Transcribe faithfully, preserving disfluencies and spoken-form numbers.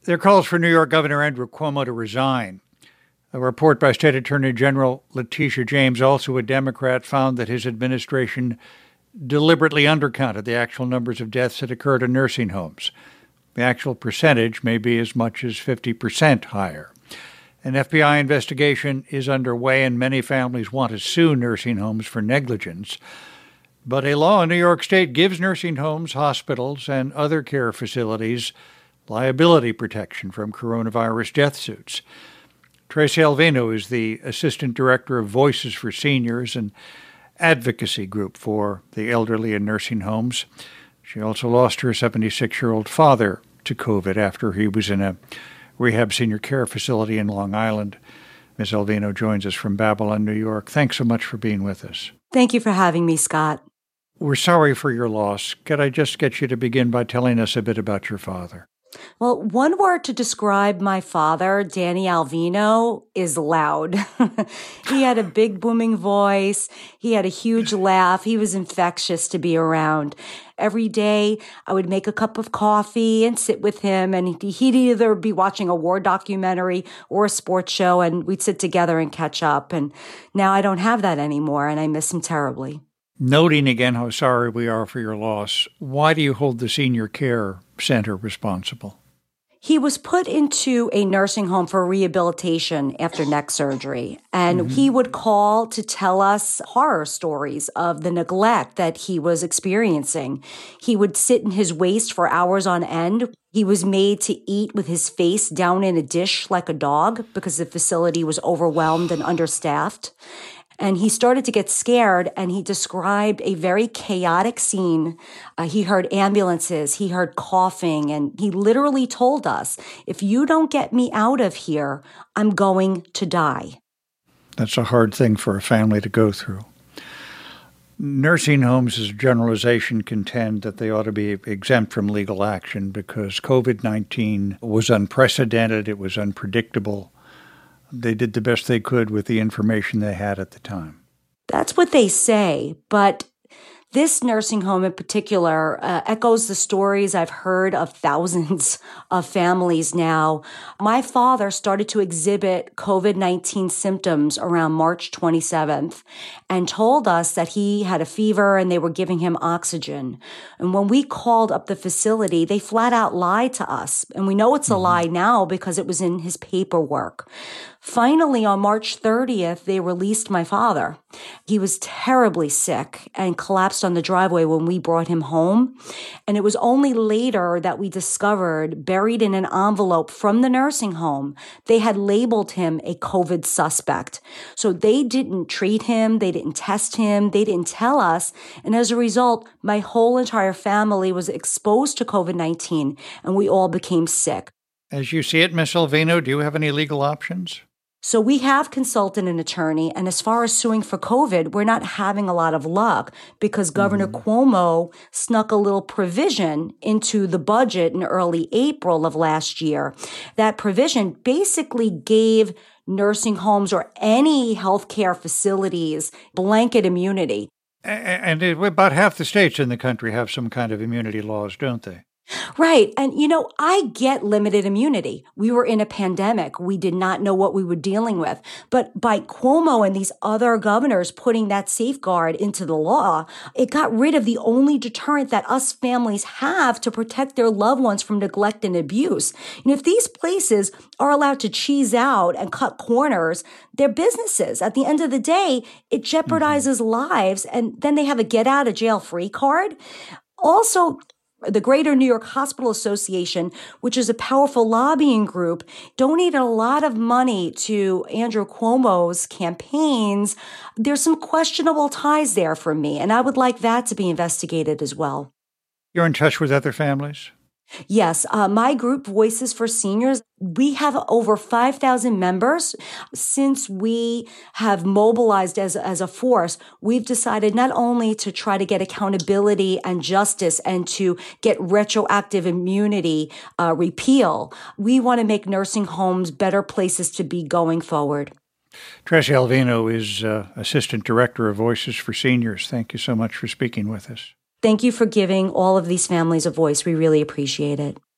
There are calls for New York Governor Andrew Cuomo to resign. A report by State Attorney General Letitia James, also a Democrat, found that his administration deliberately undercounted the actual numbers of deaths that occurred in nursing homes. The actual percentage may be as much as fifty percent higher. An F B I investigation is underway, and many families want to sue nursing homes for negligence. But a law in New York State gives nursing homes, hospitals, and other care facilities liability protection from coronavirus death suits. Tracy Alvino is the Assistant Director of Voices for Seniors, an advocacy group for the elderly in nursing homes. She also lost her seventy-six-year-old father to COVID after he was in a rehab senior care facility in Long Island. Miz Alvino joins us from Babylon, New York. Thanks so much for being with us. Thank you for having me, Scott. We're sorry for your loss. Could I just get you to begin by telling us a bit about your father? Well, one word to describe my father, Danny Alvino, is loud. He had a big booming voice. He had a huge laugh. He was infectious to be around. Every day I would make a cup of coffee and sit with him, and he'd either be watching a war documentary or a sports show, and we'd sit together and catch up. And now I don't have that anymore, and I miss him terribly. Noting again how sorry we are for your loss, why do you hold the Senior Care Center responsible? He was put into a nursing home for rehabilitation after neck surgery, and mm-hmm. he would call to tell us horror stories of the neglect that he was experiencing. He would sit in his waste for hours on end. He was made to eat with his face down in a dish like a dog because the facility was overwhelmed and understaffed. And he started to get scared, and he described a very chaotic scene. Uh, he heard ambulances, he heard coughing, and he literally told us, if you don't get me out of here, I'm going to die. That's a hard thing for a family to go through. Nursing homes, as a generalization, contend that they ought to be exempt from legal action because COVID nineteen was unprecedented, it was unpredictable. They did the best they could with the information they had at the time. That's what they say, but this nursing home in particular uh, echoes the stories I've heard of thousands of families now. My father started to exhibit COVID nineteen symptoms around March twenty-seventh and told us that he had a fever and they were giving him oxygen. And when we called up the facility, they flat out lied to us. And we know it's a mm-hmm. lie now because it was in his paperwork. Finally, on March thirtieth, they released my father. He was terribly sick and collapsed on the driveway when we brought him home. And it was only later that we discovered, buried in an envelope from the nursing home, they had labeled him a COVID suspect. So they didn't treat him, they didn't test him, they didn't tell us. And as a result, my whole entire family was exposed to COVID nineteen, and we all became sick. As you see it, Miss Alvino, do you have any legal options? So we have consulted an attorney, and as far as suing for COVID, we're not having a lot of luck because Governor mm-hmm. Cuomo snuck a little provision into the budget in early April of last year. That provision basically gave nursing homes or any healthcare facilities blanket immunity. And about half the states in the country have some kind of immunity laws, don't they? Right. And, you know, I get limited immunity. We were in a pandemic. We did not know what we were dealing with. But by Cuomo and these other governors putting that safeguard into the law, it got rid of the only deterrent that us families have to protect their loved ones from neglect and abuse. And if these places are allowed to cheese out and cut corners, they're businesses. At the end of the day, it jeopardizes mm-hmm. lives. And then they have a get out of jail free card. Also, the Greater New York Hospital Association, which is a powerful lobbying group, donated a lot of money to Andrew Cuomo's campaigns. There's some questionable ties there for me, and I would like that to be investigated as well. You're in touch with other families? Yes. Uh, my group, Voices for Seniors, we have over five thousand members. Since we have mobilized as, as a force, we've decided not only to try to get accountability and justice and to get retroactive immunity uh, repeal, we want to make nursing homes better places to be going forward. Tracy Alvino is uh, Assistant Director of Voices for Seniors. Thank you so much for speaking with us. Thank you for giving all of these families a voice. We really appreciate it.